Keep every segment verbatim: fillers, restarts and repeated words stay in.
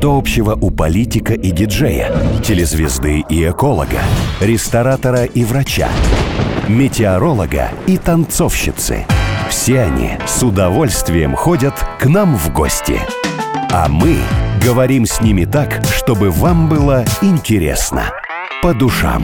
Что общего у политика и диджея, телезвезды и эколога, ресторатора и врача, метеоролога и танцовщицы? Все они с удовольствием ходят к нам в гости. А мы говорим с ними так, чтобы вам было интересно, по душам.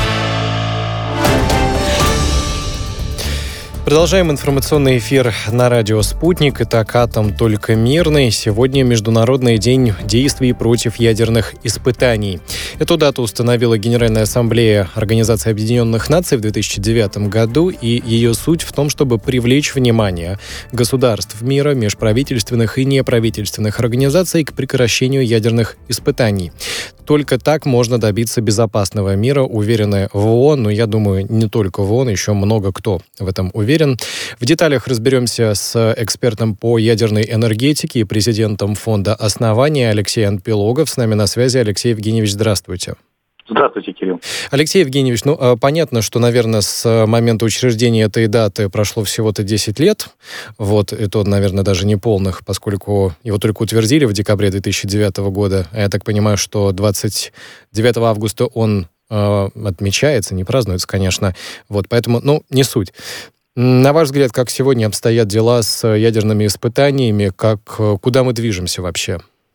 Продолжаем информационный эфир на радио «Спутник». Итак, атом только мирный. Сегодня Международный день действий против ядерных испытаний. Эту дату установила Генеральная ассамблея Организации Объединенных Наций в две тысячи девятом году, и ее суть в том, чтобы привлечь внимание государств мира, межправительственных и неправительственных организаций к прекращению ядерных испытаний. Только так можно добиться безопасного мира, уверены в ООН, но я думаю, не только в ООН, еще много кто в этом уверен. В деталях разберемся с экспертом по ядерной энергетике и президентом фонда «Основание» Алексеем Пилогов. С нами на связи. Алексей Евгеньевич, здравствуйте. Здравствуйте, Кирилл. Алексей Евгеньевич, ну, понятно, что, наверное, с момента учреждения этой даты прошло всего-то десять лет. Вот, и то, наверное, даже не полных, поскольку его только утвердили в декабре две тысячи девятого года. А я так понимаю, что двадцать девятого августа он э, отмечается, не празднуется, конечно. Вот, поэтому, ну, не суть. На ваш взгляд, как сегодня обстоят дела с ядерными испытаниями? Как, куда мы движемся вообще?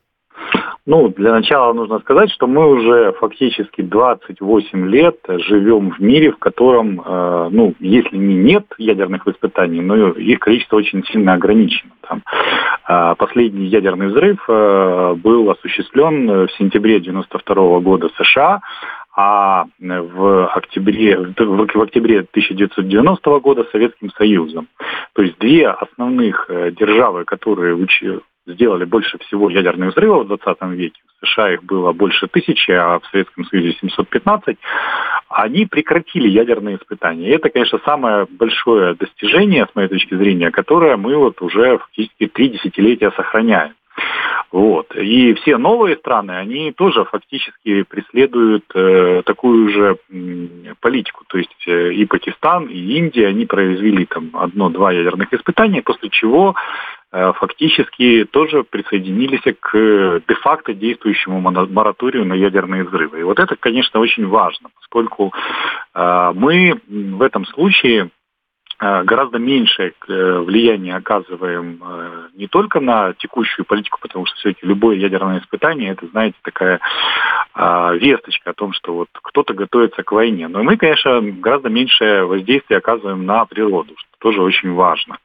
Ну, для начала нужно сказать, что мы уже фактически двадцать восемь лет живем в мире, в котором, э, ну, если не нет ядерных испытаний, но их количество очень сильно ограничено. Там, э, последний ядерный взрыв э, был осуществлен в сентябре девяносто второго года в США, а в октябре, в октябре тысяча девятьсот девяностого года Советским Союзом. То есть две основных державы, которые учили, сделали больше всего ядерных взрывов в двадцатом веке, в США их было больше тысячи, а в Советском Союзе семьсот пятнадцать, они прекратили ядерные испытания. И это, конечно, самое большое достижение, с моей точки зрения, которое мы вот уже фактически три десятилетия сохраняем. Вот. И все новые страны, они тоже фактически преследуют э, такую же м, политику. То есть э, и Пакистан, и Индия, они произвели там одно-два ядерных испытания, после чего э, фактически тоже присоединились к де-факто действующему мораторию на ядерные взрывы. И вот это, конечно, очень важно, поскольку э, мы в этом случае гораздо меньшее влияние оказываем не только на текущую политику, потому что все-таки любое ядерное испытание, это, знаете, такая весточка о том, что вот кто-то готовится к войне. Но мы, конечно, гораздо меньшее воздействие оказываем на природу, что тоже очень важно.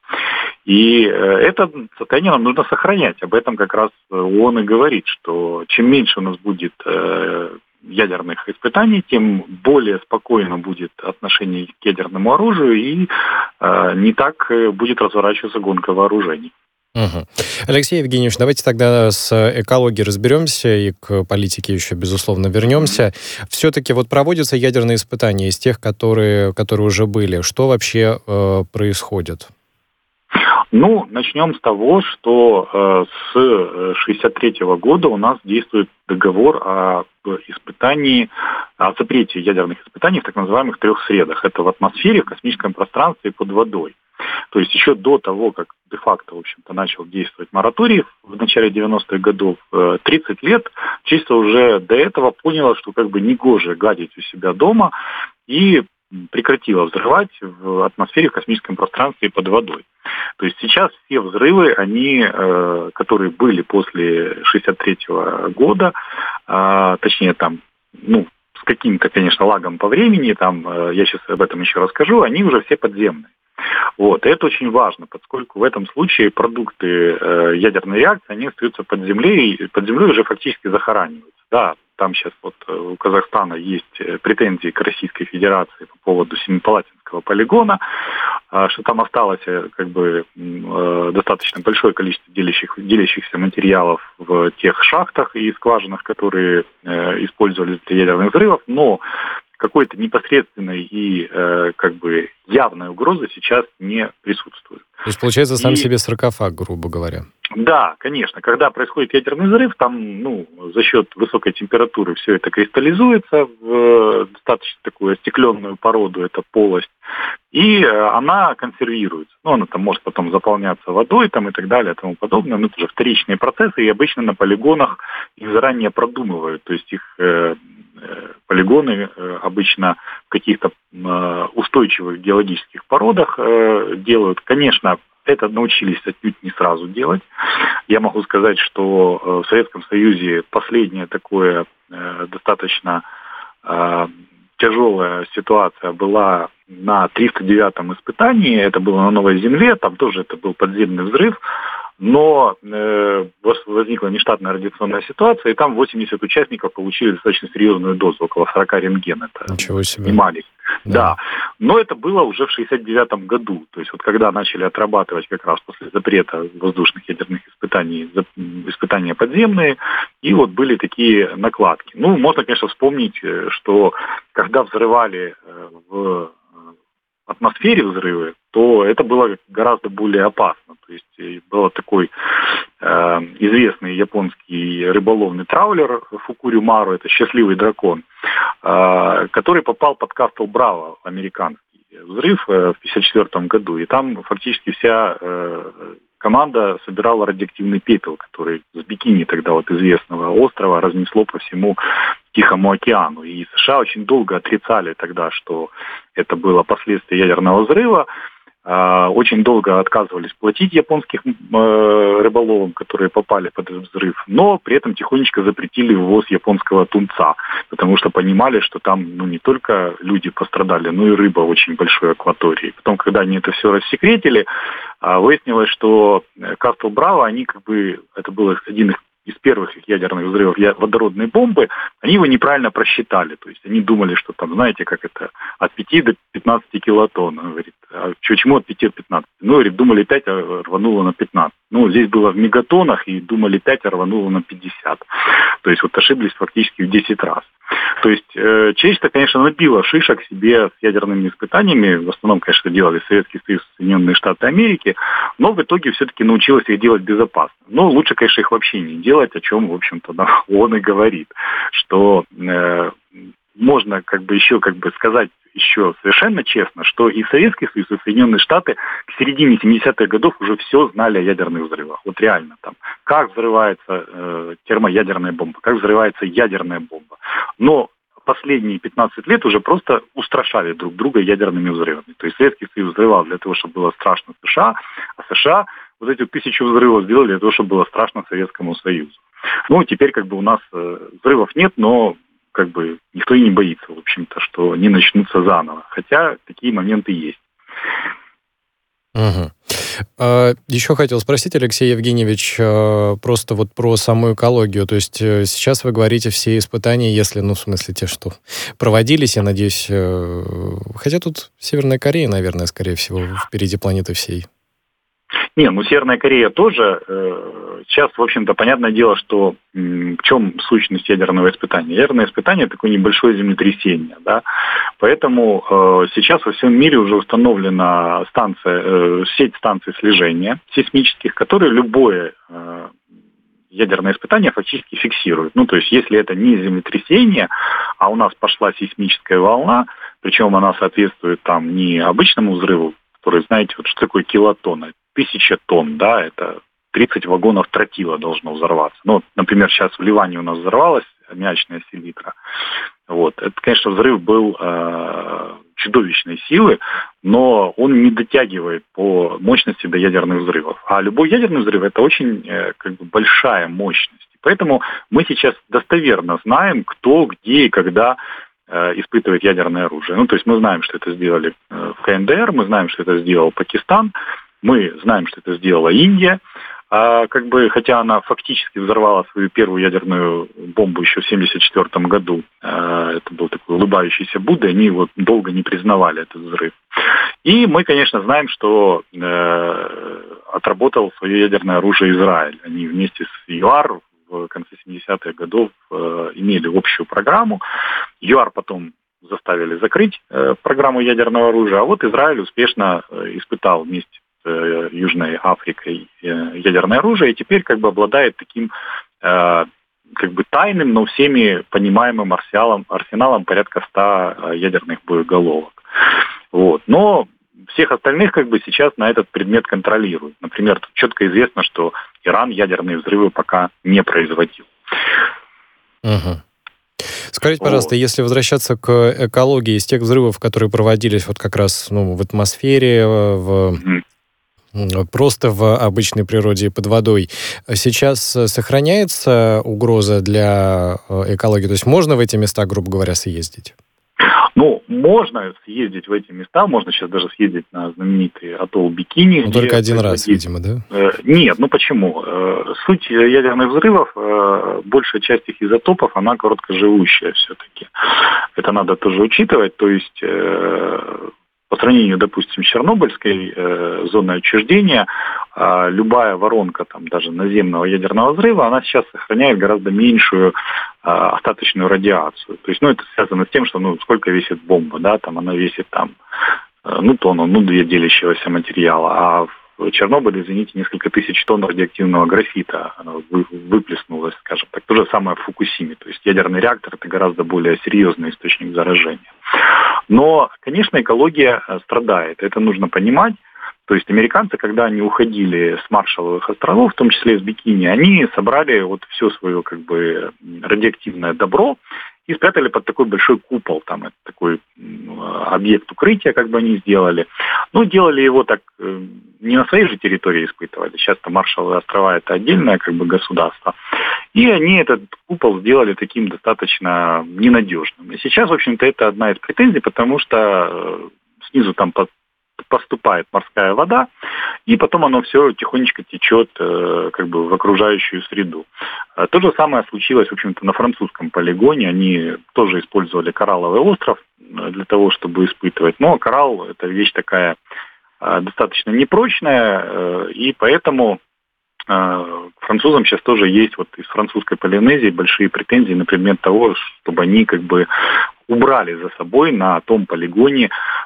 И это состояние нам нужно сохранять. Об этом как раз ООН и говорит, что чем меньше у нас будет ядерных испытаний, тем более спокойно будет отношение к ядерному оружию и э, не так будет разворачиваться гонка вооружений. Угу. Алексей Евгеньевич, давайте тогда с экологией разберемся и к политике еще, безусловно, вернемся. Все-таки вот проводятся ядерные испытания из тех, которые, которые уже были. Что вообще э, происходит? Ну, начнем с того, что э, с шестьдесят третьего года у нас действует договор о испытании, о запрете ядерных испытаний в так называемых трех средах. Это в атмосфере, в космическом пространстве и под водой. То есть еще до того, как де-факто, в общем-то, начал действовать мораторий в начале девяностых годов, тридцать лет, общество уже до этого поняло, что как бы негоже гадить у себя дома, и прекратила взрывать в атмосфере, в космическом пространстве и под водой. То есть сейчас все взрывы, они, э, которые были после шестьдесят третьего года, э, точнее там, ну, с каким-то, конечно, лагом по времени, там, э, я сейчас об этом еще расскажу, они уже все подземные. Вот. И это очень важно, поскольку в этом случае продукты э, ядерной реакции, они остаются под землей, и под землей уже фактически захораниваются. Да, там сейчас вот у Казахстана есть претензии к Российской Федерации по поводу Семипалатинского полигона, что там осталось как бы достаточно большое количество делящих, делящихся материалов в тех шахтах и скважинах, которые использовались для ядерных взрывов, но какой-то непосредственной и как бы явной угрозы сейчас не присутствует. То есть, получается, сам и... себе саркофаг, грубо говоря. Да, конечно. Когда происходит ядерный взрыв, там, ну, за счет высокой температуры все это кристаллизуется в достаточно такую остекленную породу, это полость, и она консервируется. Ну, она там может потом заполняться водой там, и так далее, и тому подобное. Но это уже вторичные процессы, и обычно на полигонах их заранее продумывают. То есть их э, э, полигоны э, обычно в каких-то э, устойчивых геологических породах э, делают. Конечно, это научились отнюдь не сразу делать. Я могу сказать, что в Советском Союзе последнее такое э, достаточно э, тяжелая ситуация была на триста девятом испытании. Это было на Новой Земле, там тоже это был подземный взрыв. Но э, возникла нештатная радиационная ситуация, и там восемьдесят участников получили достаточно серьезную дозу, около сорок рентген. Это Ничего себе. Не маленький. Да. Да. Но это было уже в шестьдесят девятом году. То есть вот когда начали отрабатывать как раз после запрета воздушных ядерных испытаний, испытания подземные, и вот были такие накладки. Ну, можно, конечно, вспомнить, что когда взрывали в атмосфере взрывы, то это было гораздо более опасно. То есть был такой э, известный японский рыболовный траулер Фукурю Мару, это «Счастливый дракон», э, который попал под Кастл Браво, американский взрыв э, в пятьдесят четвёртом году. И там фактически вся э, команда собирала радиоактивный пепел, который с Бикини тогда вот известного острова разнесло по всему Тихому океану. И США очень долго отрицали тогда, что это было последствия ядерного взрыва. Очень долго отказывались платить японским рыболовам, которые попали под этот взрыв, но при этом тихонечко запретили ввоз японского тунца, потому что понимали, что там ну, не только люди пострадали, но и рыба в очень большой акватории. Потом, когда они это все рассекретили, выяснилось, что Кастл Браво, они как бы, это был один из первых их ядерных взрывов водородной бомбы, они его неправильно просчитали. То есть они думали, что там, знаете, как это, от пяти до пятнадцати килотонн. Он говорит, а почему от пяти до пятнадцати? Ну, говорит, думали пять, а рвануло на пятнадцать. Ну, здесь было в мегатоннах, и думали пять, а рвануло на пятьдесят. То есть вот ошиблись фактически в десять раз. То есть э, человечество, конечно, набило шишек себе с ядерными испытаниями. В основном, конечно, делали Советский Союз, Соединенные Штаты Америки. Но в итоге все-таки научилась их делать безопасно. Но лучше, конечно, их вообще не делать, о чем, в общем-то, он и говорит. Что э, можно как бы еще как бы сказать еще совершенно честно, что и Советский Союз, и Соединенные Штаты к середине семидесятых годов уже все знали о ядерных взрывах. Вот реально там, как взрывается э, термоядерная бомба, как взрывается ядерная бомба. Но последние пятнадцать лет уже просто устрашали друг друга ядерными взрывами. То есть Советский Союз взрывал для того, чтобы было страшно США, а США вот эти тысячу взрывов сделали для того, чтобы было страшно Советскому Союзу. Ну, теперь как бы у нас э, взрывов нет, но как бы никто и не боится, в общем-то, что они начнутся заново. Хотя такие моменты есть. Угу. А, еще хотел спросить, Алексей Евгеньевич, просто вот про саму экологию. То есть сейчас вы говорите все испытания, если, ну, в смысле, те, что проводились, я надеюсь, хотя тут Северная Корея, наверное, скорее всего, впереди планеты всей. Не, ну Северная Корея тоже. Сейчас, в общем-то, понятное дело, что в чем сущность ядерного испытания? Ядерное испытание – это такое небольшое землетрясение, да? Поэтому э, сейчас во всем мире уже установлена станция, э, сеть станций слежения сейсмических, которые любое э, ядерное испытание фактически фиксируют. Ну, то есть, если это не землетрясение, а у нас пошла сейсмическая волна, причем она соответствует там не обычному взрыву, который, знаете, вот что такое килотонна? Тысяча тонн, да, это тридцать вагонов тротила должно взорваться. Ну, например, сейчас в Ливане у нас взорвалась аммиачная селитра. Вот. Это, конечно, взрыв был э, чудовищной силы, но он не дотягивает по мощности до ядерных взрывов. А любой ядерный взрыв – это очень э, как бы большая мощность. Поэтому мы сейчас достоверно знаем, кто, где и когда э, испытывает ядерное оружие. Ну, то есть мы знаем, что это сделали э, в ка эн дэ эр, мы знаем, что это сделал Пакистан, мы знаем, что это сделала Индия. А как бы, хотя она фактически взорвала свою первую ядерную бомбу еще в семьдесят четвёртом году, это был такой улыбающийся Будда, они его долго не признавали, этот взрыв. И мы, конечно, знаем, что э, отработал свое ядерное оружие Израиль. Они вместе с ЮАР в конце семидесятых годов э, имели общую программу. ЮАР потом заставили закрыть э, программу ядерного оружия, а вот Израиль успешно э, испытал вместе э, Южной Африкой э, ядерное оружие, и теперь как бы обладает таким э, как бы тайным, но всеми понимаемым арсеналом, арсеналом порядка ста э, ядерных боеголовок. Вот. Но всех остальных как бы сейчас на этот предмет контролируют. Например, тут четко известно, что Иран ядерные взрывы пока не производил. Угу. Скажите, пожалуйста, вот. Если возвращаться к экологии, из тех взрывов, которые проводились вот как раз ну, в атмосфере, в... Mm-hmm. просто в обычной природе и под водой, сейчас сохраняется угроза для экологии? То есть можно в эти места, грубо говоря, съездить? Ну, можно съездить в эти места, можно сейчас даже съездить на знаменитый атолл Бикини. Ну, только один раз, видимо, да? Нет, ну почему? Суть ядерных взрывов, большая часть их изотопов, она короткоживущая все-таки. Это надо тоже учитывать, то есть по сравнению, допустим, с Чернобыльской э, зоной отчуждения, э, любая воронка там, даже наземного ядерного взрыва, она сейчас сохраняет гораздо меньшую э, остаточную радиацию. То есть, ну, это связано с тем, что, ну, сколько весит бомба, да, там она весит там, э, ну, тонну, ну, две делящегося материала, а в Чернобыле, извините, несколько тысяч тонн радиоактивного графита вы, выплеснулось, скажем так. То же самое в Фукусиме. То есть ядерный реактор – это гораздо более серьезный источник заражения. Но, конечно, экология страдает. Это нужно понимать. То есть американцы, когда они уходили с Маршалловых островов, в том числе из Бикини, они собрали вот все свое как бы радиоактивное добро и спрятали под такой большой купол. Там это такой объект укрытия, как бы они сделали. Ну, делали его так не на своей же территории испытывали. Сейчас-то Маршалловы острова – это отдельное как бы государство. И они этот купол сделали таким достаточно ненадежным. И сейчас, в общем-то, это одна из претензий, потому что снизу там под поступает морская вода, и потом оно все тихонечко течет э, как бы в окружающую среду. А то же самое случилось, в общем-то, на французском полигоне. Они тоже использовали коралловый остров для того, чтобы испытывать. Но коралл – это вещь такая э, достаточно непрочная, э, и поэтому э, к французам сейчас тоже есть вот из французской Полинезии большие претензии на предмет того, чтобы они как бы убрали за собой на том полигоне,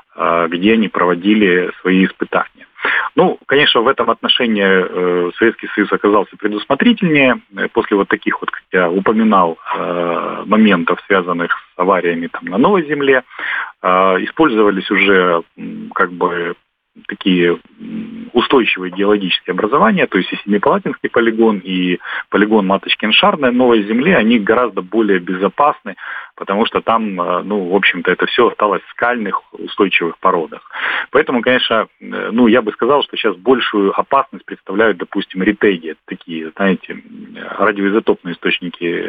где они проводили свои испытания. Ну, конечно, в этом отношении э, Советский Союз оказался предусмотрительнее. После вот таких вот, как я упоминал, э, моментов, связанных с авариями там, на Новой Земле, э, использовались уже как бы такие устойчивые геологические образования, то есть и Семипалатинский полигон, и полигон Маточкин-Шар на Новой Земле, они гораздо более безопасны, потому что там, ну, в общем-то, это все осталось в скальных устойчивых породах. Поэтому, конечно, ну, я бы сказал, что сейчас большую опасность представляют, допустим, ретеги, такие, знаете, радиоизотопные источники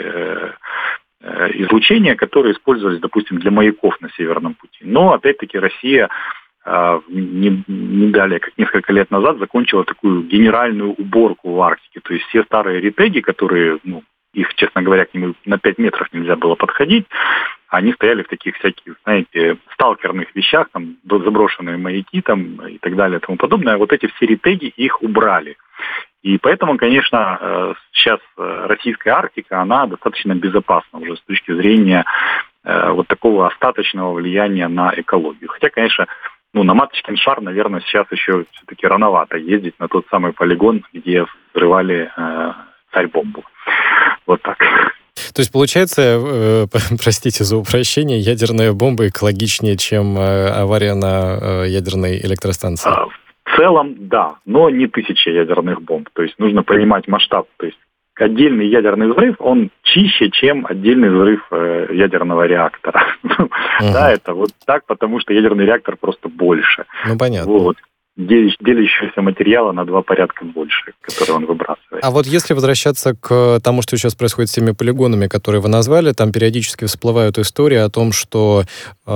излучения, которые использовались, допустим, для маяков на Северном пути. Но, опять-таки, Россия Не, не далее, как несколько лет назад, закончила такую генеральную уборку в Арктике. То есть все старые ретеги, которые, ну, их, честно говоря, к ним на пять метров нельзя было подходить, они стояли в таких всяких, знаете, сталкерных вещах, там, заброшенные маяки там, и так далее, и тому подобное. Вот эти все ретеги, их убрали. И поэтому, конечно, сейчас российская Арктика, она достаточно безопасна уже с точки зрения вот такого остаточного влияния на экологию. Хотя, конечно, ну, на Маточкин-Шар, наверное, сейчас еще все-таки рановато ездить на тот самый полигон, где взрывали э, царь-бомбу. Вот так. То есть, получается, э, простите за упрощение, ядерная бомба экологичнее, чем э, авария на э, ядерной электростанции? В целом, да, но не тысяча ядерных бомб. То есть нужно понимать масштаб. То есть отдельный ядерный взрыв, он чище, чем отдельный взрыв э, ядерного реактора. Uh-huh. Да, это вот так, потому что ядерный реактор просто больше. Ну, понятно. Вот. Делящегося материала на два порядка больше, который он выбрасывает. А вот если возвращаться к тому, что сейчас происходит с теми полигонами, которые вы назвали, там периодически всплывают истории о том, что э,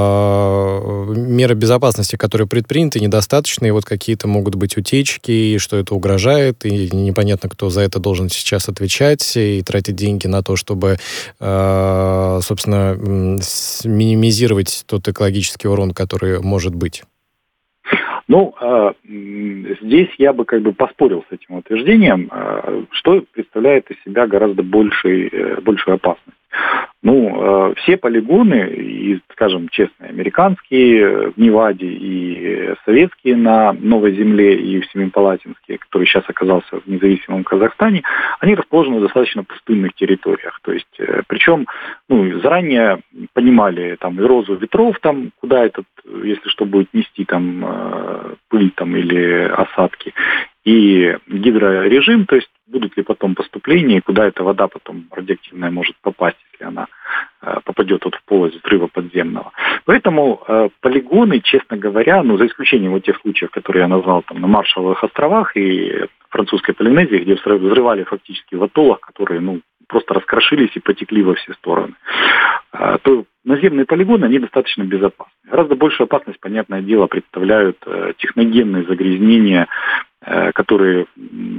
меры безопасности, которые предприняты, недостаточны, и вот какие-то могут быть утечки, и что это угрожает, и непонятно, кто за это должен сейчас отвечать, и тратить деньги на то, чтобы, э, собственно, минимизировать тот экологический урон, который может быть. Ну, э, здесь я бы как бы поспорил с этим утверждением, э, что представляет из себя гораздо больший, э, большую опасность. Ну, все полигоны, и, скажем честно, американские в Неваде и советские на Новой Земле и в Семипалатинске, который сейчас оказался в независимом Казахстане, они расположены в достаточно пустынных территориях. То есть, причем, ну, заранее понимали там эрозию ветров, там, куда этот, если что, будет нести там пыль там, или осадки, и гидрорежим, то есть будут ли потом поступления, куда эта вода потом радиоактивная может попасть, если она э, попадет вот в полость взрыва подземного. Поэтому э, полигоны, честно говоря, ну, за исключением вот тех случаев, которые я назвал там на Маршалловых островах и французской Полинезии, где взрывали фактически в атоллах, которые, ну, просто раскрошились и потекли во все стороны, э, то наземные полигоны, они достаточно безопасны. Гораздо большую опасность, понятное дело, представляют э, техногенные загрязнения, э, которые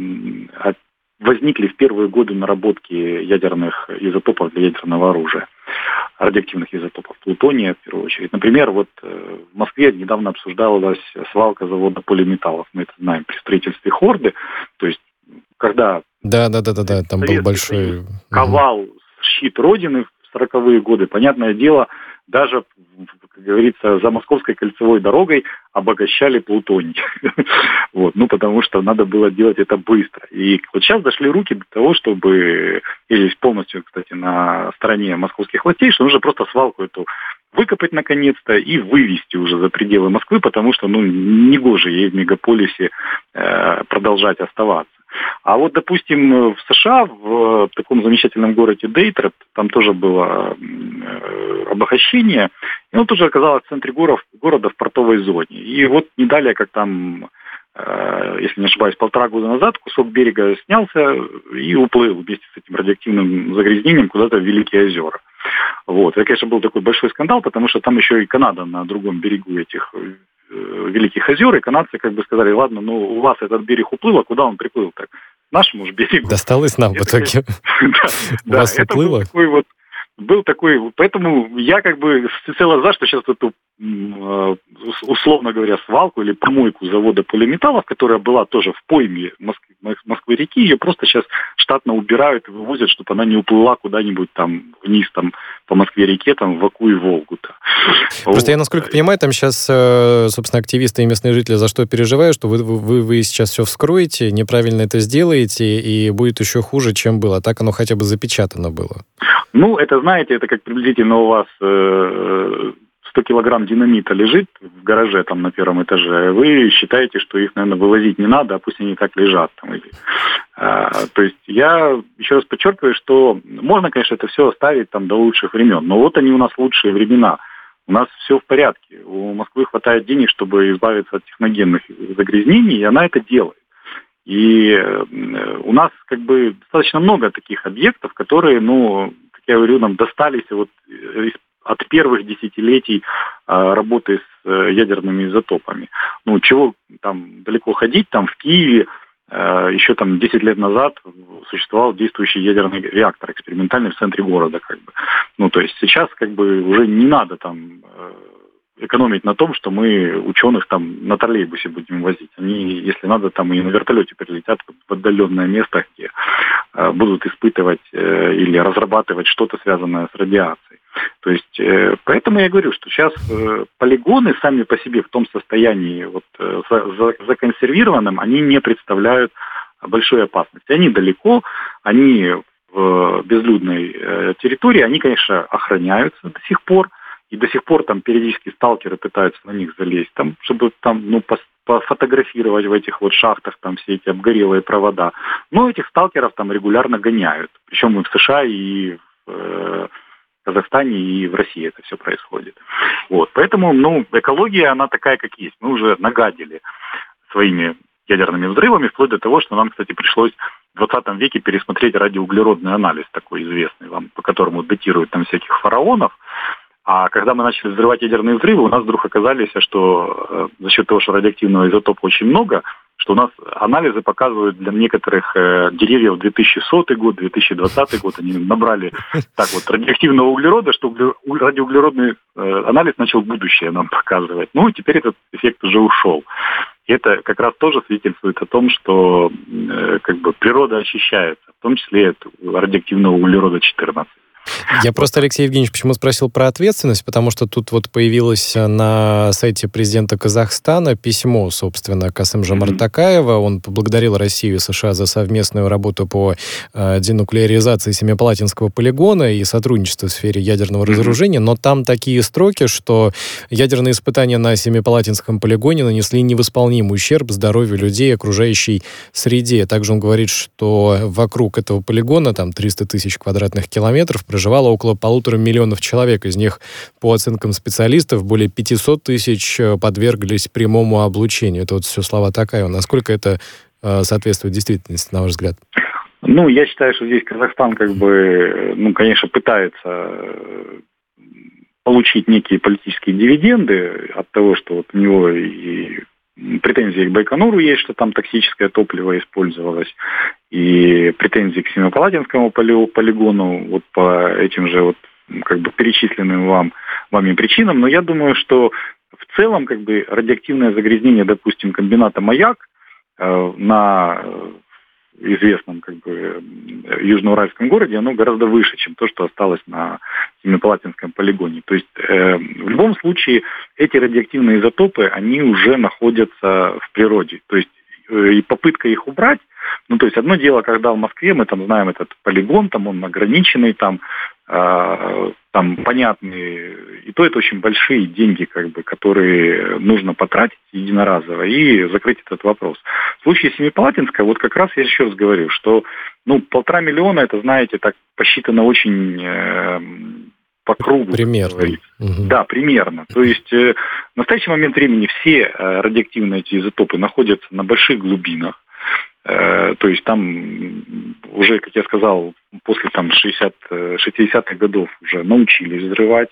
э, возникли в первые годы наработки ядерных изотопов для ядерного оружия, радиоактивных изотопов плутония, в первую очередь. Например, вот э, в Москве недавно обсуждалась свалка завода полиметаллов. Мы это знаем при строительстве Хорды. То есть, когда... Да, да, да, да, да. Там был большой... ковал щит Родины в сороковые годы, понятное дело, даже, как говорится, за Московской кольцевой дорогой обогащали плутоний. Вот, ну, потому что надо было делать это быстро. И вот сейчас дошли руки до того, чтобы, или полностью, кстати, на стороне московских властей, что нужно просто свалку эту выкопать наконец-то и вывести уже за пределы Москвы, потому что, ну, негоже ей в мегаполисе э, продолжать оставаться. А вот, допустим, в США, в таком замечательном городе Детройт, там тоже было обогащение, и оно тоже оказалось в центре города в портовой зоне. И вот не далее, как там, если не ошибаюсь, полтора года назад кусок берега снялся и уплыл вместе с этим радиоактивным загрязнением куда-то в Великие озера. Вот. Это, конечно, был такой большой скандал, потому что там еще и Канада на другом берегу этих Великих озер, и канадцы как бы сказали, ладно, ну у вас этот берег уплыл, а куда он приплыл так? К нашему же берегу. Досталось нам в итоге. У вас уплыло? Был такой, поэтому я как бы всецело за, что сейчас эту, условно говоря, свалку или помойку завода полиметаллов, которая была тоже в пойме Москвы, Москвы-реки, ее просто сейчас штатно убирают и вывозят, чтобы она не уплыла куда-нибудь там вниз, там по Москве-реке, там в Аку и Волгу-то. Просто вот. Я, насколько понимаю, там сейчас, собственно, активисты и местные жители за что переживают, что вы, вы, вы сейчас все вскроете, неправильно это сделаете, и будет еще хуже, чем было. Так оно хотя бы запечатано было. Ну, это, знаете, это как приблизительно у вас э, сто килограмм динамита лежит в гараже там на первом этаже. Вы считаете, что их, наверное, вывозить не надо, а пусть они так лежат. Там, или, э, то есть я еще раз подчеркиваю, что можно, конечно, это все оставить там до лучших времен, но вот они у нас лучшие времена. У нас все в порядке. У Москвы хватает денег, чтобы избавиться от техногенных загрязнений, и она это делает. И у нас как бы достаточно много таких объектов, которые, ну, как я говорю, нам достались вот от первых десятилетий работы с ядерными изотопами. Ну, чего там далеко ходить, там в Киеве еще там десять лет назад существовал действующий ядерный реактор экспериментальный в центре города, как бы. Ну, то есть сейчас как бы уже не надо там экономить на том, что мы ученых там на троллейбусе будем возить. Они, если надо, там и на вертолете прилетят в отдаленное место, где э, будут испытывать э, или разрабатывать что-то, связанное с радиацией. То есть, э, поэтому я говорю, что сейчас э, полигоны сами по себе в том состоянии вот, э, за, за, законсервированном, они не представляют большой опасности. Они далеко, они в безлюдной э, территории, они, конечно, охраняются до сих пор. И до сих пор там периодически сталкеры пытаются на них залезть, там, чтобы там, ну, пофотографировать в этих вот шахтах там все эти обгорелые провода. Но этих сталкеров там регулярно гоняют. Причем и в США, и в э, Казахстане, и в России это все происходит. Вот. Поэтому, ну, экология, она такая, как есть. Мы уже нагадили своими ядерными взрывами, вплоть до того, что нам, кстати, пришлось в двадцатом веке пересмотреть радиоуглеродный анализ, такой известный вам, по которому датируют там всяких фараонов. А когда мы начали взрывать ядерные взрывы, у нас вдруг оказались, что э, за счет того, что радиоактивного изотопа очень много, что у нас анализы показывают для некоторых э, деревьев две тысячи сотый год, две тысячи двадцатый год, они набрали так вот радиоактивного углерода, что радиоуглеродный э, анализ начал будущее нам показывать. Ну, и теперь этот эффект уже ушел. И это как раз тоже свидетельствует о том, что э, как бы природа очищается, в том числе от радиоактивного углерода четырнадцать. Я просто, Алексей Евгеньевич, почему спросил про ответственность, потому что тут вот появилось на сайте президента Казахстана письмо, собственно, Касым-Жомарт Токаева. Он поблагодарил Россию и США за совместную работу по э, денуклеаризации Семипалатинского полигона и сотрудничество в сфере ядерного разоружения, но там такие строки, что ядерные испытания на Семипалатинском полигоне нанесли невосполнимый ущерб здоровью людей и окружающей среде. Также он говорит, что вокруг этого полигона, там триста тысяч квадратных километров, проживало около полутора миллионов человек. Из них, по оценкам специалистов, более пятьсот тысяч подверглись прямому облучению. Это вот все слова Токаева. Насколько это э, соответствует действительности, на ваш взгляд? Ну, я считаю, что здесь Казахстан, как бы, ну, конечно, пытается получить некие политические дивиденды от того, что вот у него и претензии к Байконуру есть, что там токсическое топливо использовалось, и претензии к Семипалатинскому полигону вот по этим же вот как бы перечисленным вам, вами причинам. Но я думаю, что в целом как бы радиоактивное загрязнение, допустим, комбината «Маяк» э, на известном как бы южноуральском городе, оно гораздо выше, чем то, что осталось на Семипалатинском полигоне. То есть э, в любом случае эти радиоактивные изотопы, они уже находятся в природе. То есть э, и попытка их убрать, ну то есть одно дело, когда в Москве мы там знаем этот полигон, там он ограниченный, там, э, там понятные, и то это очень большие деньги, как бы, которые нужно потратить единоразово и закрыть этот вопрос. В случае Семипалатинска, вот как раз я еще раз говорю, что ну, полтора миллиона, это, знаете, так посчитано очень э, по кругу. Примерно. Угу. Да, примерно. То есть э, в настоящий момент времени все э, радиоактивные эти изотопы находятся на больших глубинах. Э, то есть там уже, как я сказал, после там, шестидесятых годов уже научились взрывать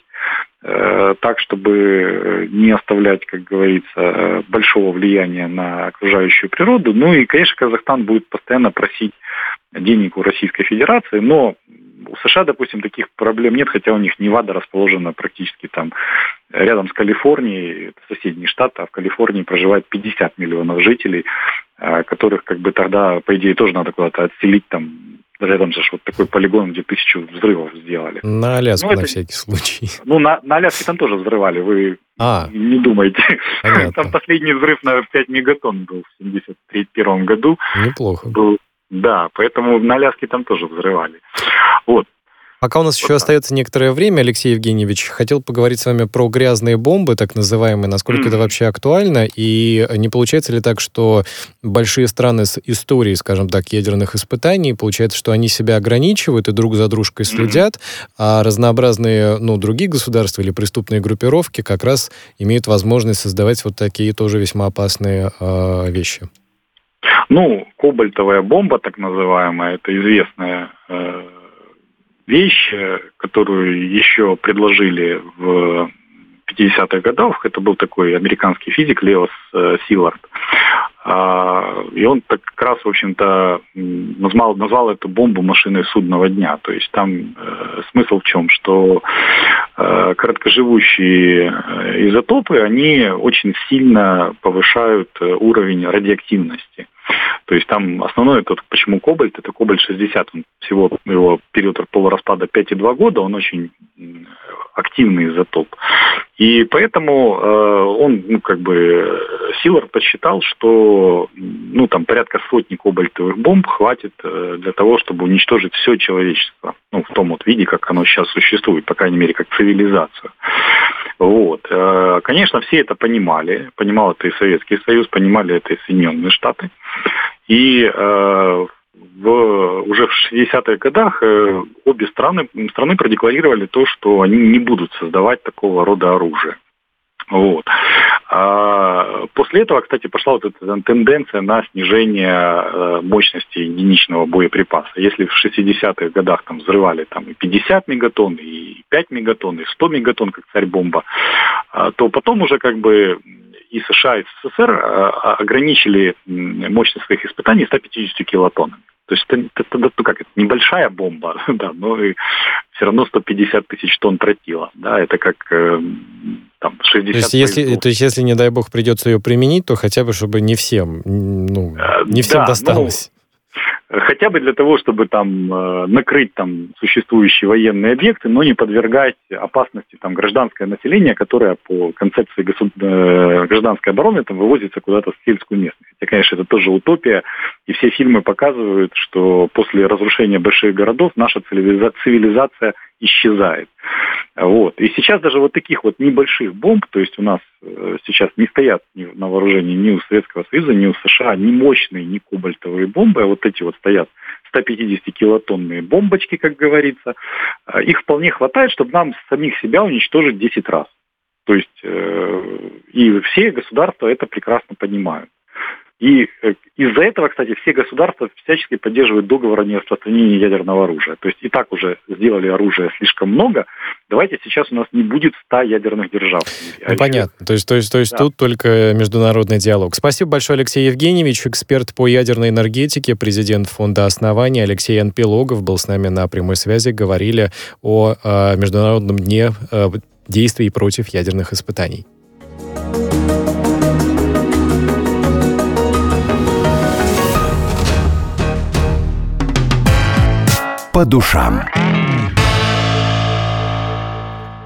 э, так, чтобы не оставлять, как говорится, большого влияния на окружающую природу. Ну и, конечно, Казахстан будет постоянно просить денег у Российской Федерации, но у США, допустим, таких проблем нет, хотя у них Невада расположена практически там рядом с Калифорнией, это соседний штат, а в Калифорнии проживает пятьдесят миллионов жителей, которых как бы тогда, по идее, тоже надо куда-то отселить там. Рядом же вот такой полигон, где тысячу взрывов сделали. На Аляску, ну, на это... всякий случай. Ну, на, на Аляске там тоже взрывали, вы а, не думайте. Понятно. Там последний взрыв на пять мегатонн был в семьдесят первом году. Неплохо. Был, да, поэтому на Аляске там тоже взрывали. Вот. Пока у нас еще остается некоторое время, Алексей Евгеньевич, хотел поговорить с вами про грязные бомбы, так называемые, насколько mm. это вообще актуально, и не получается ли так, что большие страны с историей, скажем так, ядерных испытаний, получается, что они себя ограничивают и друг за дружкой следят, mm. а разнообразные, ну, другие государства или преступные группировки как раз имеют возможность создавать вот такие тоже весьма опасные э, вещи? Ну, кобальтовая бомба, так называемая, это известная э, вещь, которую еще предложили в пятидесятых годах. Это был такой американский физик Леос Силард. И он так как раз, в общем-то, назвал, назвал эту бомбу машиной судного дня. То есть там э, смысл в чем? Что э, короткоживущие изотопы, они очень сильно повышают уровень радиоактивности. То есть там основной, это, почему кобальт, это кобальт шестьдесят, он всего его период полураспада пять и два года, он очень активный изотоп. И поэтому э, он, ну, как бы, Силард подсчитал, что, ну, там, порядка сотни кобальтовых бомб хватит э, для того, чтобы уничтожить все человечество. Ну, в том вот виде, как оно сейчас существует, по крайней мере, как цивилизацию. Вот. Э, конечно, все это понимали. Понимал это и Советский Союз, понимали это и Соединенные Штаты. И э, в, уже в шестидесятых годах э, обе страны, страны продекларировали то, что они не будут создавать такого рода оружие. Вот. А после этого, кстати, пошла вот эта тенденция на снижение э, мощности единичного боеприпаса. Если в шестидесятых годах там взрывали там, и пятьдесят мегатонн, и пять мегатонн, и сто мегатонн, как царь-бомба, э, то потом уже как бы и США, и СССР э, ограничили мощность своих испытаний ста пятьюдесятью килотоннами. То есть это, это, это как это небольшая бомба, да, но и все равно сто пятьдесят тысяч тонн тротила, да, это как э, там шестьдесят. То есть, если, то есть если, не дай бог, придется ее применить, то хотя бы, чтобы не всем, ну, не всем да, досталось. Хотя бы для того, чтобы там э, накрыть там существующие военные объекты, но не подвергать опасности там гражданское население, которое по концепции государ... э, гражданской обороны там вывозится куда-то в сельскую местность. Хотя, конечно, это тоже утопия, и все фильмы показывают, что после разрушения больших городов наша цивилиза... цивилизация исчезает. Вот. И сейчас даже вот таких вот небольших бомб, то есть у нас э, сейчас не стоят ни на вооружении ни у Советского Союза, ни у США, ни мощные, ни кобальтовые бомбы, а вот эти вот стоят сто пятьдесят килотонные бомбочки, как говорится, э, их вполне хватает, чтобы нам самих себя уничтожить десять раз. То есть э, и все государства это прекрасно понимают. И из-за этого, кстати, все государства всячески поддерживают договор о нераспространении ядерного оружия. То есть и так уже сделали оружия слишком много. Давайте сейчас у нас не будет ста ядерных держав. Ну, а понятно. Еще... То есть, то есть, то есть да. Тут только международный диалог. Спасибо большое, Алексей Евгеньевич, эксперт по ядерной энергетике, президент Фонда Основания. Алексей Анпилогов был с нами на прямой связи. Говорили о э, Международном дне э, действий против ядерных испытаний. По душам.